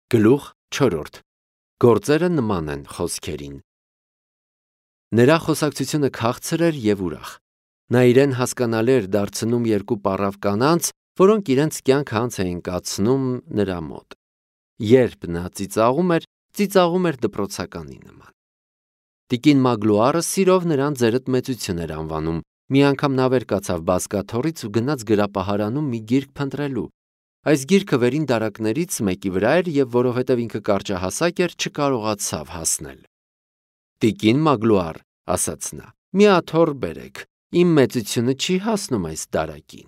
Գլուխ 4. Գործերը նման են խոսքերին։ Նրա խոսակցությունը քաղցր էր և ուրախ։ Նա իրեն հասկանալի էր դարձնում երկու պառավ կանանց, որոնք իրենց կյանքը անց էին կացնում նրա մոտ։ Երբ նա ծիծաղում էր դպրոցականի նման։ Տիկին Մագլուարը սիրով նրան ձերդ-մեծություն էր անվանում։ Մի անգամ նա վեր կացավ բազկաթոռից ու գնաց գրապահարանում մի գիրք փնտրելու։ Այս գիրքը վերին դարակներից մեկի վրա էր և որովհետև ինքը կարճահասակ էր, չկարողացավ հասնել։ Տիկին Մագլուար, ասաց նա, մի աթոռ բերեք, իմ մեծությունը չի հասնում այս դարակին։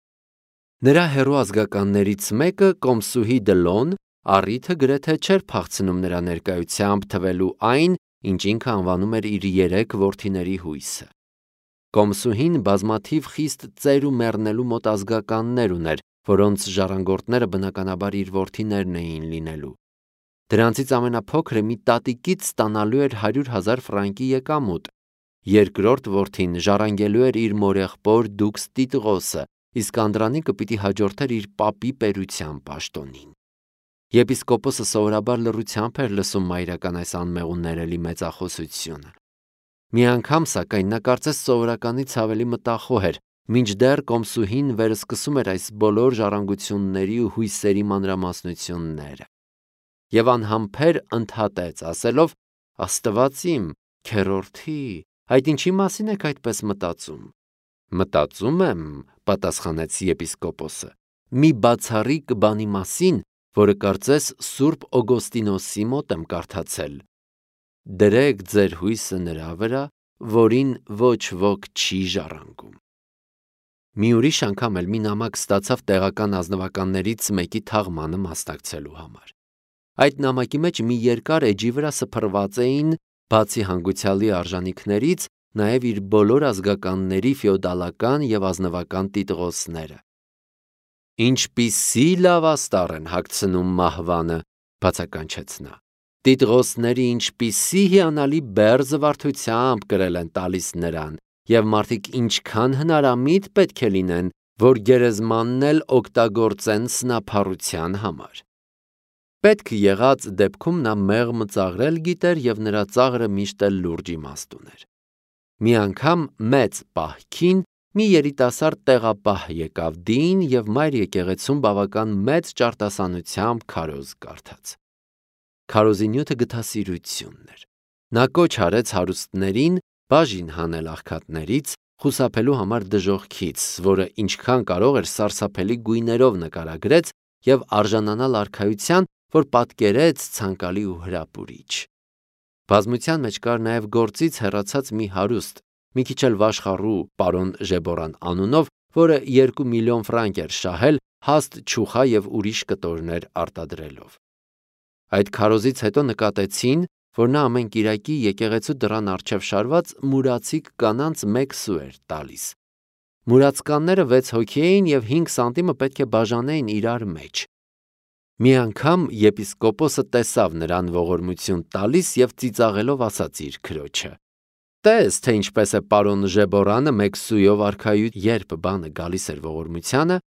Նրա հեռու ազգականներից մեկը, Կոմսուհի Դլոն, առիթը գրեթե չէր փախցնում նրա ներկայությամբ թվելու այն, ինչ ինքը անվանում էր իր 3 որդիների հույսը։ Կոմսուհին բազմաթիվ խիստ ծեր ու մեռնելու մոտ ազգականներ ուներ, որոնց ժառանգորդները բնականաբար իր որդիներն էին լինելու։ Դրանցից ամենափոքրը մի տատիկից ստանալու էր 100,000 ֆրանկի եկամուտ։ Երկրորդ որդին ժառանգելու էր իր մորեղբոր դուքս Տիտղոսը, իսկ անդրանիկը պիտի հաջորդեր իր պապի պետության պաշտոնին։ Եպիսկոպոսը սովորաբար լռությամբ էր լսում մայրական այս անմեղ ու ներելի մեծախոսությունը։ Մի անգամ, սակայն, նա կարծես սովորականից ավելի մտախոհ էր, մինչդեռ Կոմսուհին վերսկսում էր այս բոլոր ժառանգությունների ու հույսերի մանրամասնությունները։ Եվ անհամբեր ընդհատեց, ասելով. «Աստված իմ, քեռորդի, այդ ինչի մասին եք այդպես մտածում»։ «Մտածում եմ», պատասխանեց եպիսկոպոսը, «մի բացառիկ բանի մասին, որը կարծես Սուրբ Օգոստինոսի մոտ եմ կարդացել. դրեք ձեր հույսը նրա վրա, որին ոչ ոք չի ժառանգում»։ Մի ուրիշ անգամ էլ մի նամակ ստացավ տեղական ազնվականներից մեկի թաղմանը մասնակցելու համար։ Այդ նամակի մեջ մի երկար էջի վրա սփռված էին, բացի հանգուցյալի արժանինքներից, նաև իր բոլոր ազգականների ֆեոդալական և ազնվական տիտղոսները։ «Ինչպիսի լավ աստառ են հագցնում մահվանը», բացականչեց նա։ «Տիտղոսների ինչպիսի հիանալի բեռ զվարթությամբ կրել են տալիս նրան, և մարդիկ ինչքան հնարամիտ պետք է լինեն, որ գերեզմանն էլ օգտագործեն սնափառության համար»։ Պետք եղած դեպքում նա մեղմ ծաղրել գիտեր և նրա ծաղրը միշտ էլ լուրջ իմաստ ուներ։ Մի անգամ մեծ պահքին մի երիտասարդ տեղապահ եկավ դին և մայր եկեղեցում բավական մեծ ճարտասանությամբ քարոզ կարդաց։ Քարոզի նյութը գթասիրությունն էր։ Նա կոչ արեց հարուստներին բաժին հանել աղքատներից, խուսափելու համար դժոխքից, որը ինչքան կարող էր սարսափելի գույներով նկարագրեց և արժանանալ արքայության, որ պատկերեց ցանկալի ու հրապուրիչ։ Բազմության մեջ կար նաև գործից հեռացած մի հարուստ, մի քիչ էլ վաշխառու պարոն Ժեբորան անունով, որը 2 միլիոն ֆրանկ էր շահել հաստ չուխա և ուրիշ կտորներ արտադրելով։ Այդ քարոզից հետո նկատեցին, որ նա ամեն կիրակի եկեղեցու դռան առջև շարված մուրացիկ կանանց 1 սու էր տալիս։ Մուրացկանները 6 հոգի էին և 5 սանտիմը պետք է բաժանեին իրար մեջ։ Մի անգամ եպիսկոպոսը տեսավ նրան ողորմություն տալիս և ծիծաղելով ասաց իր քրոջը. «Տես, թե ինչպես է պարոն Ժեբորանը 1 սույով արքայություն, երբ բանը գալիս էր ողորմությանը,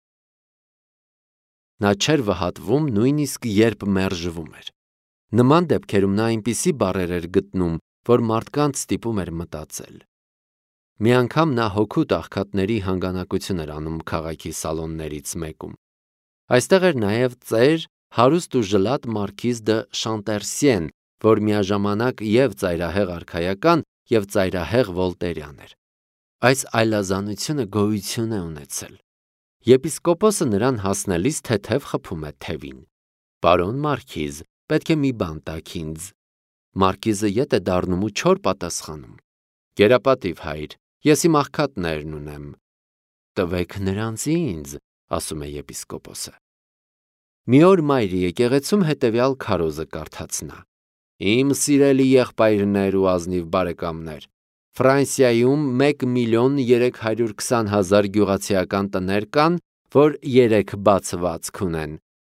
նա չէր վհատվում նույնիսկ երբ մերժվում էր»։ Նման դեպքերում նա այնպիսի բառեր էր գտնում, որ մարդկանց ստիպում էր մտածել։ Մի անգամ նա հօգուտ աղքատների հանգանակություն էր անում քաղաքի սալոններից մեկում։ Այստեղ էր նաև ծեր, հարուստ ու ժլատ մարքիզ դը Շանտերսիեն, որ միաժամանակ և ծայրահեղ արքայական և ծայրահեղ վոլտերյան էր։ Այս այլազանությունը գոյություն է ունեցել։ Եպիսկոպոսը նրան հասնելիս թեթև խփում է թևին. «Պարոն մարքիզ, պետք է մի բան տաք ինձ»։ Մարքիզը ետ է դառնում ու չոր պատասխանում. «Գերապատիվ հայր, ես իմ աղքատներն ունեմ»։ «Տվեք նրանց ինձ», ասում է եպիսկոպոսը։ Մի օր մայրի եկեղեցում հետևյալ քարոզը կարդաց նա. «Իմ սիրելի եղբայրներ ու ազնիվ բարեկամներ, Ֆրանսիայում 1,320,000 գյուղացիական տներ կան, որ 3 բացվածք ունեն,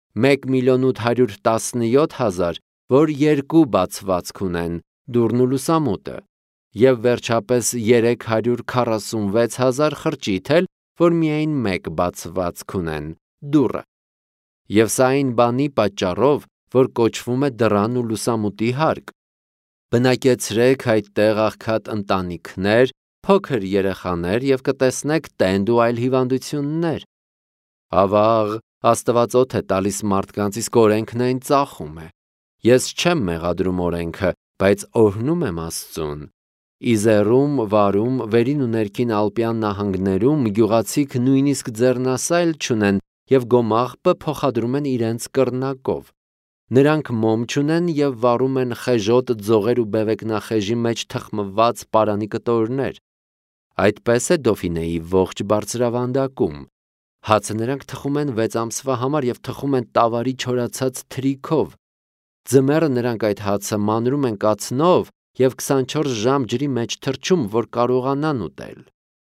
1,817,000, որ 2 բացվածք ունեն, դուռն ու լուսամուտը, և վերջապես 346,000 խրճիթ էլ, որ միայն 1 բացվածք ունեն, դուռը։ Եվ սա այն բանի պատճառով, որ կոչվում է դռան ու լուսամուտի հարկ։ Բնակեցրեք այդտեղ աղքատ ընտանիքներ, փոքր երեխաներ և կտեսնեք տենդ ու այլ հիվանդություններ։ Ավաղ, Աստված օդ է տալիս մարդկանց, իսկ օրենքն այն ծախում է։ Ես չեմ մեղադրում օրենքը, բայց օրհնում եմ Աստծուն։ Իզերում, Վարում, վերին ու ներքին Ալպյան նահանգներում գյուղացիք նույնիսկ ձեռնասայլ չունեն և գոմաղբը փոխադրում են իրենց կռնակով։ Նրանք մոմ չունեն և վառում են խեժոտ ձողեր ու բևեկնախեժի մեջ թխմված պարանի կտորներ։ Այդպես է Դոֆինեի ողջ բարձրավանդակում։ Հացը նրանք թխում են 6 ամսվա համար և թխում են տավարի չորացած թրիքով։ Ձմեռը նրանք այդ հացը մանրում են կացնով և 24 ժամ ջրի մեջ թռչում, որ կարողանան ուտել։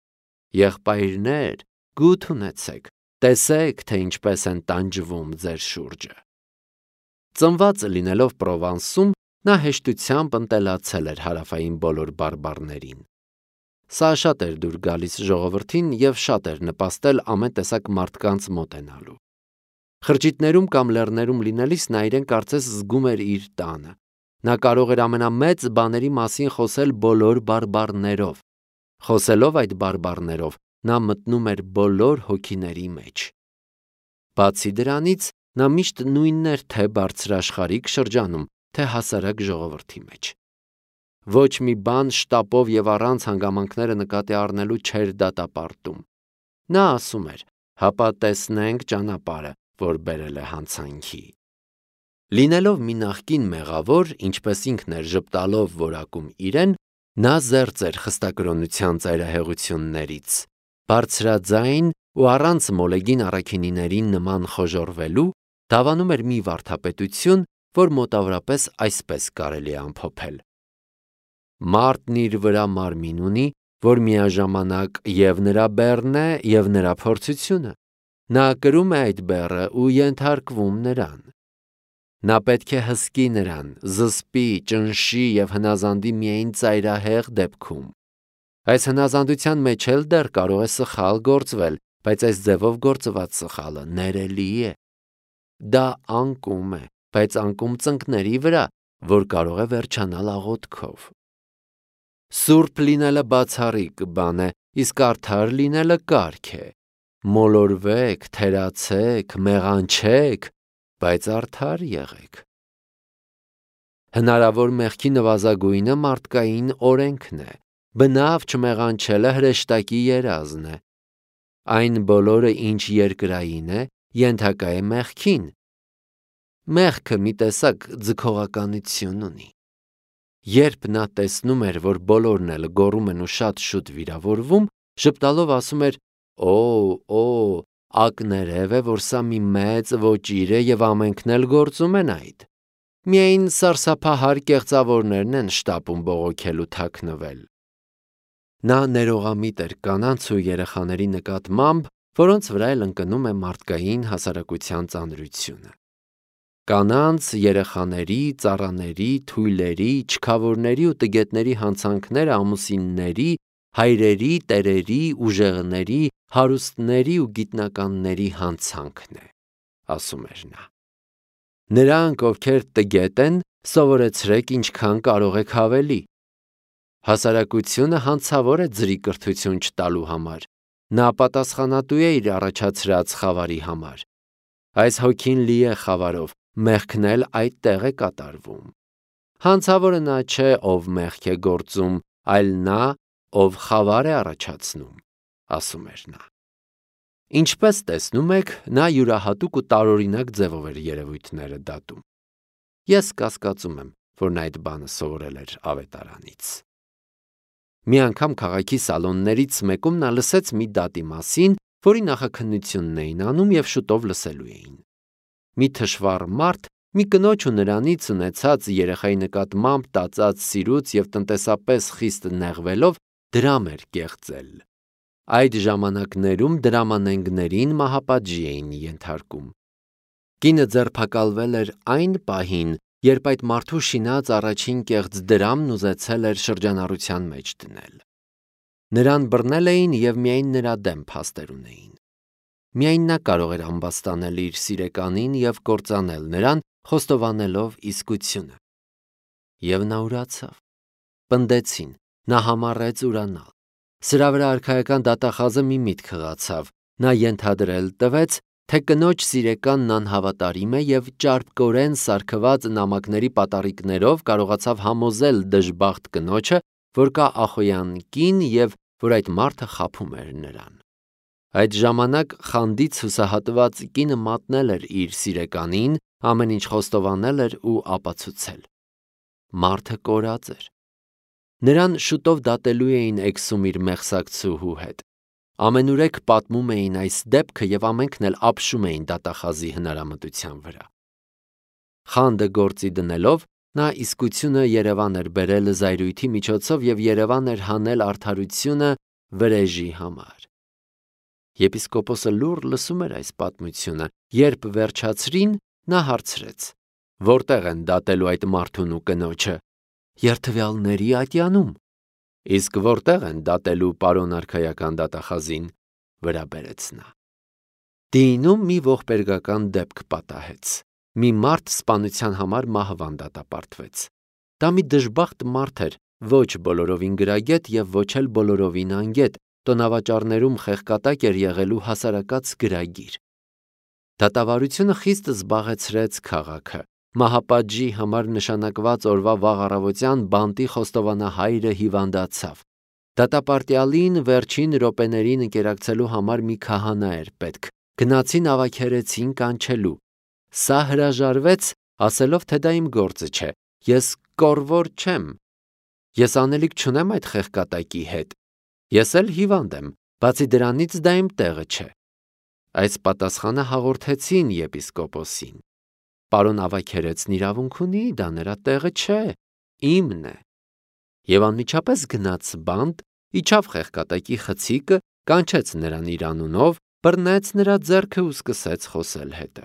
Եղբայրներ, գութ ունեցեք, տեսեք, թե ինչպես են տանջվում ձեր շուրջը։ Ծնված լինելով Պրովանսում, նա հեշտությամբ ընտելացել էր հարավային բոլոր բարբառներին։ Սա շատ էր դուր գալիս ժողովրդին և շատ էր նպաստել ամեն տեսակ մարդկանց մոտենալու։ Խրճիթներում կամ լեռներում լինելիս նա իրեն կարծես զգում էր իր տանը։ Նա կարող էր ամենամեծ բաների մասին խոսել բոլոր բարբառներով։ Խոսելով այդ բարբառներով, նա մտնում էր բոլոր հոգիների մեջ։ Բացի դրանից, նա միշտ նույնն էր թե բարձրաշխարհիկ շրջանում, թե հասարակ ժողովրդի մեջ։ Ոչ մի բան շտապով և առանց հանգամանքները նկատի առնելու չէր դատապարտում։ Նա ասում էր. «Հապա տեսնենք ճանապարհը, որ բերել է հանցանքի»։ Լինելով մի նախկին մեղավոր, ինչպես ինքն էր ժպտալով որակում իրեն, նա զերծ էր խստակրոնության ծայրահեղություններից։ Բարձրաձայն ու առանց մոլեգին առաքինիներին նման խոժոռվելու, դավանում էր մի վարդապետություն, որ մոտավորապես այսպես կարելի է ամփոփել. Մարդն իր վրա մարմին ունի, որ միաժամանակ և նրա բեռն է, և նրա փորձությունը։ Նա կրում է այդ բեռը ու ենթարկվում նրան։ Նա պետք է հսկի նրան, զսպի, ճնշի և հնազանդի միայն ծայրահեղ դեպքում։ Այս հնազանդության մեջ էլ դեռ կարող է սխալ գործվել, բայց այս ձևով գործված սխալը ներելի է։ Դա անկում է, բայց անկում ծնկների վրա, որ կարող է վերջանալ աղոթքով։ Սուրբ լինելը բացառիկ բան է, իսկ արդար լինելը կարգ է։ Մոլորվեք, թերացեք, մեղանչեք, բայց արդար եղեք։ Հնարավոր մեղքի նվազագույնը մարդկային օրենքն է։ Բնավ չմեղանչելը հրեշտակի երազն է։ Այն բոլորը, ինչ երկրային է, ենթակա է մեղքին։ Մեղքը մի տեսակ ձգողականություն ունի։ Երբ նա տեսնում էր, որ բոլորն էլ գոռում են ու շատ շուտ վիրավորվում, ժպտալով ասում էր. «Օ, ակներև է, որ սա մի մեծ ոճիր է և ամենքն էլ գործում են այդ։ Միայն սարսափահար կեղծավորներն են շտապում բողոքել ու թաքնվել»։ Նա ներողամիտ էր կանանց ու երեխաների նկատմամբ, որոնց վրա էլ ընկնում է մարդկային հասարակության ծանրությունը։ Կանանց, երեխաների, ծառաների, թույլերի, չքավորների ու տգետների հանցանքները ամուսինների, հայրերի, տերերի, ուժեղների, հարուստների ու գիտնականների հանցանքն է, ասում էր նա։ Նրանք, ովքեր տգետ են, սովորեցրեք ինչքան կարող եք ավելի։ Հասարակությունը հանցավոր է ձրի կրթություն չտալու համար։ Նա պատասխանատու է իր առաջացրած խավարի համար։ Այս հոգին լի է խավարով, մեղքն էլ այդտեղ է կատարվում։ Հանցավորը նա չէ, ով մեղք է գործում, այլ նա, ով խավար է առաջացնում, ասում էր նա։ Ինչպես տեսնում եք, նա յուրահատուկ ու տարօրինակ ձևով էր երևույթները դատում։ Ես կասկածում եմ, որ նա այդ բանը սովորել էր ավետարանից։ Մի անգամ քաղաքի սալոններից մեկում նա լսեց մի դատի մասին, որի նախաքննությունն էին անում և շուտով լսելու էին։ Մի թշվառ մարդ մի կնոջ ու նրանից ունեցած երեխայի նկատմամբ տածած սիրուց և տնտեսապես խիստ նեղվելով դրամ էր կեղծել։ Այդ ժամանակներում դրամանենգներին մահապատժի էին ենթարկում։ Կինը ձերբակալվել էր այն պահին, երբ այդ մարդու շինած առաջին կեղծ դրամն ուզեցել էր շրջանառության մեջ դնել։ Նրան բռնել էին և միայն նրա դեմ փաստեր ունեին։ Միայն նա կարող էր ամբաստանել իր սիրեկանին և կործանել նրան, խոստովանելով իսկությունը։ Եվ նա ուրացավ։ Պնդեցին, նա համառեց ուրանալ։ Սրա վրա արքայական դատախազը մի միտք հղացավ, նա ենթադրել տվեց, թե կնոջ սիրեկանն անհավատարիմ է և ճարպկորեն սարքված նամակների պատառիկներով կարողացավ համոզել դժբախտ կնոջը, որ կա ախոյան կին և որ այդ մարդը խաբում էր նրան։ Այդ ժամանակ խանդից հուսահատված կինը մատնել էր իր սիրեկանին, ամեն ինչ խոստովանել էր ու ապացուցել։ Մարդը կորած էր։ Նրան շուտով դատելու էին էքսում իր մեղսակցուհու հետ։ Ամենուրեք պատմում էին այս դեպքը և ամենքն էլ ապշում էին դատախազի հնարամտության վրա։ Խանդը գործի դնելով, նա իսկությունը Երևան էր բերել զայրույթի միջոցով և Երևան էր հանել արդարությունը վրեժի համար։ Եպիսկոպոսը լուռ լսում էր այս պատմությունը, երբ վերջացրին, նա հարցրեց. Որտեղ են դատելու այդ մարդուն ու կնոջը։ Երդվյալների ատյանում։ Իսկ որտեղ են դատելու պարոն արքայական դատախազին, վրա բերեց նա։ Դինում մի ողբերգական դեպք պատահեց։ Մի մարդ սպանության համար մահվան դատապարտվեց։ Դա մի դժբախտ մարդ էր, ոչ բոլորովին գրագետ և ոչ էլ բոլորովին անգետ, տոնավաճառներում խեղկատակ էր եղելու հասարակած գրագիր։ Դատավարությունը խիստ զբաղեցրեց քաղաքը։ Մահապատժի համար նշանակված օրվա վաղ առավոտյան բանտի խոստովանահայրը հիվանդացավ։ Դատապարտյալին վերջին րոպեներին ընկերակցելու համար մի քահանա էր պետք։ Գնացին ավագերեցին կանչելու։ Սա հրաժարվեց, ասելով, թե դա իմ գործը չէ։ Ես կոռվոր չեմ։ Ես անելիք չունեմ այդ խեղկատակի հետ։ Ես էլ հիվանդ եմ, բացի դրանից դա իմ տեղը չէ։ Այս պատասխանը հաղորդեցին եպիսկոպոսին։ Պարոն ավագերեցն իրավունք ունի, դա նրա տեղը չէ, իմն է։ Եվ անմիջապես գնաց բանտ, իջավ խեղկատակի խցիկը, կանչեց նրան իր անունով, բռնեց նրա ձեռքը ու սկսեց խոսել հետը։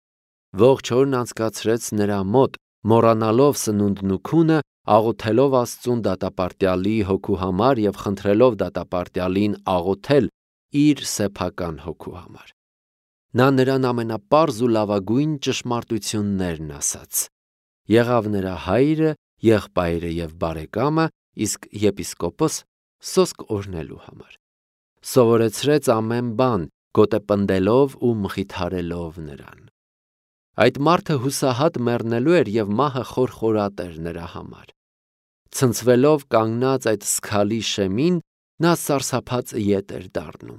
Ողջ օրն անցկացրեց նրա մոտ, մոռանալով սնունդն ու քունը, աղոթելով Աստծուն դատապարտյալի հոգու համար և խնդրելով դատապարտյալին աղոթել իր սեփական հոգու համար։ Նա նրան ամենապարզ ու լավագույն ճշմարտություններն ասաց։ Եղավ նրա հայրը, եղբայրը և բարեկամը, իսկ եպիսկոպոս սոսկ օրհնելու համար։ Սովորեցրեց ամեն բան, գոտեպնդելով ու մխիթարելով նրան։ Այդ մարդը հուսահատ մեռնելու էր և մահը խորխորատ էր նրա համար։ Ցնցվելով կանգնած այդ սքալի շեմին, նա սարսափած ետ էր դառնում։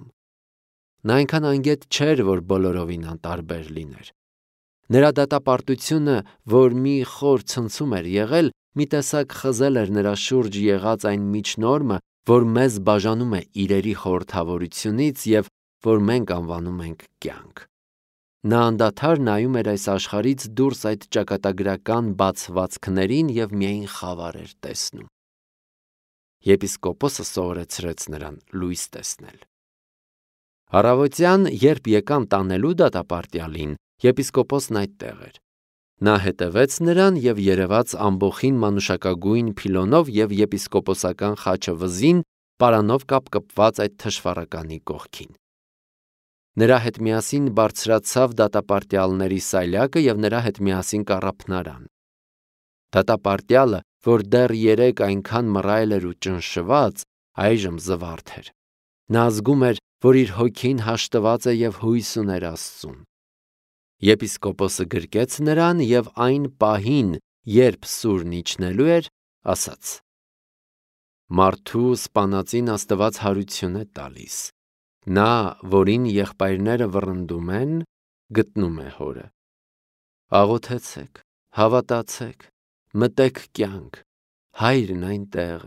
Նա այնքան անգետ չէր, որ բոլորովին անտարբեր լիներ։ Նրա դատապարտությունը, որ մի խոր ցնցում էր եղել, մի տեսակ խզել էր նրա շուրջ եղած այն միջնորմը, որ մեզ բաժանում է իրերի խորհրդավորությունից և որ մենք անվանում ենք կյանք։ Նա անդադար նայում էր այս աշխարհից դուրս այդ ճակատագրական բացվածքներին և միայն խավար էր տեսնում։ Եպիսկոպոսը սովորեցրեց նրան լույս տեսնել։ Առավոտյան, երբ եկան տանելու դատապարտյալին, եպիսկոպոսն այդտեղ էր։ Նա հետևեց նրան և երևաց ամբոխին մանուշակագույն փիլոնով և եպիսկոպոսական խաչը վզին, պարանով կապկպված այդ թշվառականի կողքին։ Նրա հետ միասին բարձրացավ դատապարտյալների սայլակը և նրա հետ միասին կառափնարան։ Դատապարտյալը, որ դեռ երեկ այնքան մռայլ էր ու ճնշված, այժմ զվարթ էր։ Նա զգում էր, որ իր հոգին հաշտված է և հույս ուներ Աստծուն։ Եպիսկոպոսը գրկեց նրան և այն պահին, երբ սուրն իջնելու էր, ասաց. Մարդու սպանածին Աստված հարություն է տալիս։ Նա, որին եղբայրները վռնդում են, գտնում է հորը։ Աղոթեցեք, հավատացեք, մտեք կյանք, հայրն այնտեղ է։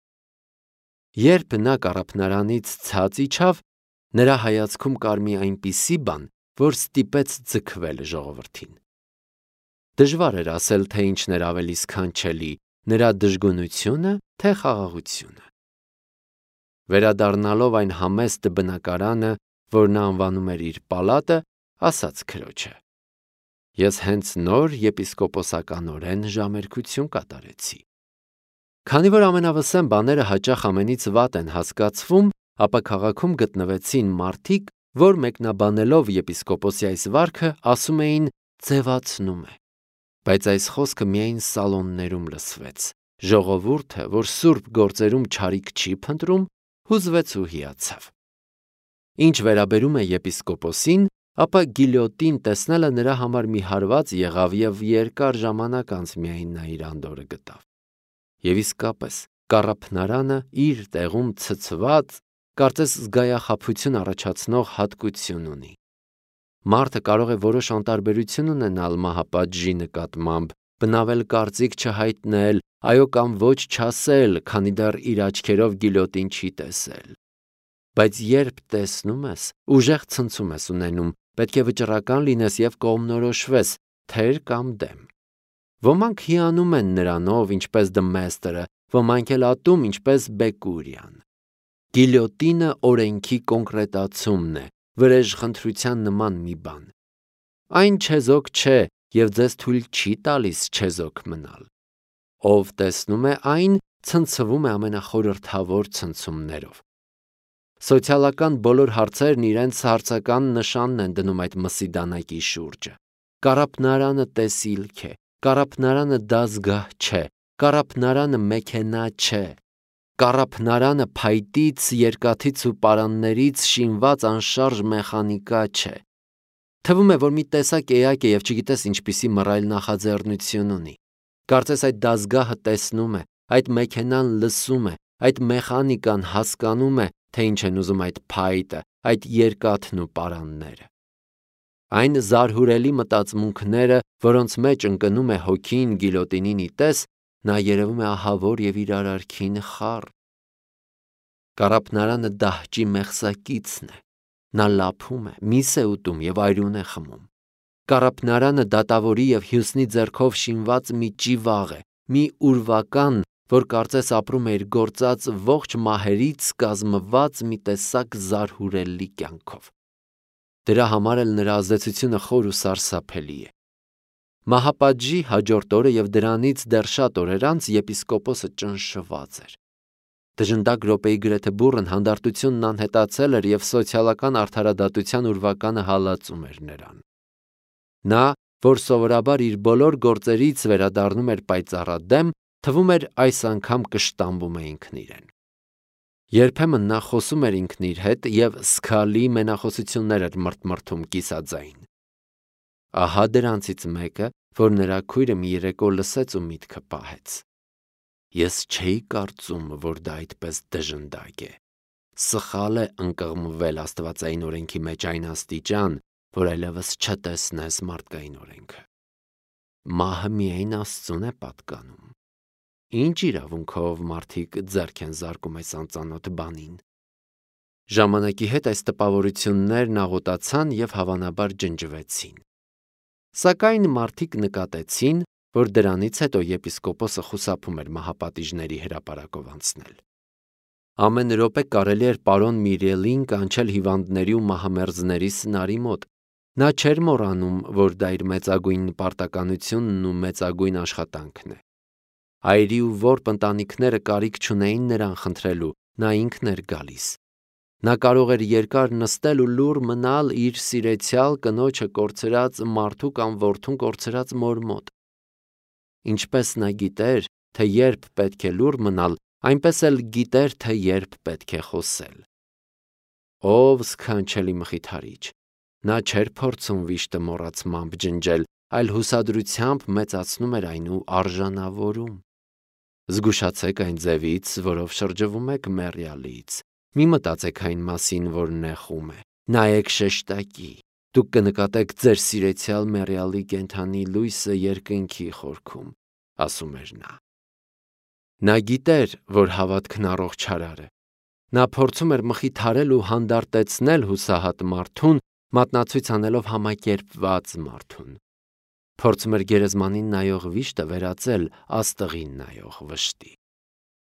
Երբ նա կառափնարանից ցած իջավ, նրա հայացքում կար մի այնպիսի բան, որ ստիպեց ձգվել ժողովրդին։ Դժվար էր ասել, թե ինչն էր ավելի սքանչելի՝ նրա դժգունությունը, թե խաղաղությունը։ Վերադառնալով այն համեստ բնակարանը, որ նա անվանում էր իր պալատը, ասաց քրոջը. Ես հենց նոր եպիսկոպոսականորեն ժամերգություն կատարեցի։ Քանի որ ամենավսեմ բաները հաճախ ամենից վատ են հասկացվում, ապա քաղաքում գտնվեցին մարդիկ, որ մեկնաբանելով եպիսկոպոսի այս վարքը, ասում էին. ձևացնում է։ Բայց այս խոսքը միայն սալոններում լսվեց։ Ժողովուրդը, որ սուրբ գործերում չարիք չի փնտրում, հուզվեց ու հիացավ։ Ինչ վերաբերում է եպիսկոպոսին, ապա գիլյոտին տեսնելը նրա համար մի հարված եղավ և երկար ժամանակ անց միայն նա իր անդորրը գտավ։ Եվ իսկապես, կառափնարանը իր տեղում ցցված, կարծես զգայախաբություն առաջացնող հատկություն ունի։ Մարդը կարող է որոշ անտարբերություն ունենալ մահապատժի նկատմամբ, բնավել կարծիք չհայտնել, այո կամ ոչ չասել, քանի դեռ իր աչքերով գիլյոտին չի տեսել։ Բայց երբ տեսնում ես, ուժեղ ցնցում ես ունենում, պետք է վճռական լինես և կողմնորոշվես, թեր կամ դեմ։ Ոմանք հիանում են նրանով, ինչպես Դմեստրը, ոմանք էլ ատում, ինչպես Բեկուրիան։ Գիլյոտինը օրենքի կոնկրետացումն է, վրեժխնդրության նման մի բան։ Այն չեզոք չէ և ձեզ թույլ չի տալիս չեզոք մնալ։ Ով տեսնում է այն, ցնցվում է ամենախորհրդավոր ցնցումներով։ Սոցիալական բոլոր հարցերն իրենց հարցական նշանն են դնում այդ մսի դանակի շուրջը։ Կառափնարանը տեսիլք է, կառափնարանը դազգահ չէ, կառափնարանը մեքենա չէ, կառափնարանը փայտից, երկաթից ու պարաններից շինված անշարժ մեխանիկա չէ։ Թվում է, որ մի տեսակ էակ է և չգիտես ինչպիսի մռայլ նախաձեռնություն ունի։ Կարծես այդ դազգահը տեսնում է, այդ մեքենան լսում է, այդ մեխանիկան հասկանում է, թե ինչ են ուզում այդ փայտը, այդ երկաթն ու պարանները։ Այն զարհուրելի մտածմունքները, որոնց մեջ ընկնում է հոգին գիլյոտինին ի տես, նա երևում է ահավոր և իր արարքին խառ։ Կառափնարանը դահճի մեղսակիցն է։ Նա լափում է, միս է ուտում և այրուն է խմում։ Կառափնարանը դատավորի և հյուսնի ձեռքով շինված մի ճիվաղ է, մի ուրվական, որ կարծես ապրում է իր գործած ողջ մահերից կազմված մի տեսակ զարհուրելի կյանքով։ Դրա համար էլ նրա ազդեցությունը խոր ու սարսափելի է։ Մահապատժի հաջորդ օրը և դրանից դեռ շատ օրեր անց եպիսկոպոսը ճնշված էր։ Դժնդակ րոպեի գրեթե բուռն հանդարտությունն անհետացել էր և սոցիալական արդարադատության ուրվականը հալածում էր նրան։ Նա, որ սովորաբար իր բոլոր գործերից վերադառնում էր պայծառադեմ, թվում էր այս անգամ կշտամբում է ինքն իրեն։ Երբեմն նա խոսում էր ինքն իր հետ և սգալի մենախոսություններ էր մրթմրթում կիսաձայն։ Ահա դրանցից մեկը, որ նրա քույրը մի երեկո լսեց ու միտքը պահեց։ Ես չէի կարծում, որ դա այդպես դժնդակ է։ Սխալ է ընկղմվել աստվածային օրենքի մեջ այն աստիճան, որ այլևս չտեսնես մարդկային օրենքը։ Մահը միայն Աստծուն է պատկանում։ Ինչ իրավունքով մարդիկ ձեռք են զարկում այս անծանոթ բանին։ Ժամանակի հետ այս տպավորություններն աղոտացան և հավանաբար ջնջվեցին։ Սակայն մարդիկ նկատեցին, որ դրանից հետո եպիսկոպոսը խուսափում էր մահապատիժների հրապարակով անցնել։ Ամեն րոպե կարելի էր պարոն Միրիելին կանչել հիվանդների ու մահամերձների սնարի մոտ։ Նա չէր մոռանում, որ դա իր մեծագույն պարտականությունն ու մեծագույն աշխատանքն է։ Այրի ու որբ ընտանիքները կարիք չունեին նրան խնդրելու, նա ինքն էր գալիս։ Նա կարող էր երկար նստել ու լուռ մնալ իր սիրեցյալ կնոջը կորցրած մարդու կամ որդուն կորցրած մոր մոտ։ Ինչպես նա գիտեր, թե երբ պետք է լուռ մնալ, այնպես էլ գիտեր, թե երբ պետք է խոսել։ Ով սքանչելի մխիթարիչ։ Նա չէր փորձում վիշտը մոռացմամբ ջնջել, այլ հուսադրությամբ մեծացնում էր այն ու արժանավորում։ Զգուշացեք այն ձևից, որով շրջվում եք մեռյալից։ Մի մտածեք այն մասին, որ նեղում է։ Նայեք շեշտակի։ Դուք կնկատեք ձեր սիրեցյալ մեռյալի կենդանի լույսը երկնքի խորքում, ասում էր նա։ Նա գիտեր, որ հավատքն առողջարար է։ Նա փորձում էր մխիթարել ու հանդարտեցնել հուսահատ մարդուն, մատնացույց անելով համակերպված մարդուն։ Փորձում էր գերեզմանին նայող վիշտը վերածել աստղին նայող վշտի։